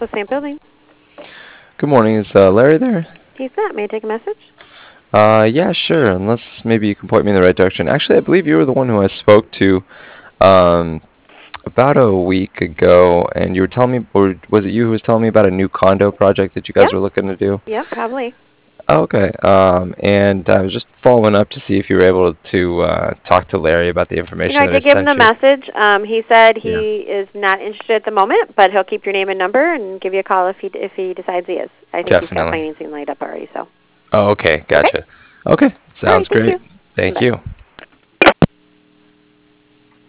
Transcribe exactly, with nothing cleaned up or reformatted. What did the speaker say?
with Saint Building. Good morning. Is uh, Larry there? He's not. May I take a message? Uh, yeah, sure. Unless maybe you can point me in the right direction. Actually, I believe you were the one who I spoke to um, about a week ago, and you were telling me, or was it you who was telling me about a new condo project that you guys Yep. were looking to do? Yep, probably. Oh, okay. Um, and I was just following up to see if you were able to uh, talk to Larry about the You know, information I that I did give him the sent you. message. Um, he said Yeah. he is not interested at the moment, but he'll keep your name and number and give you a call if he if he decides he is. I think he's got Definitely. financing lined up already. So. Oh, okay. Okay. Gotcha. Okay. All right. Sounds Thank great. you. Thank Bye. you.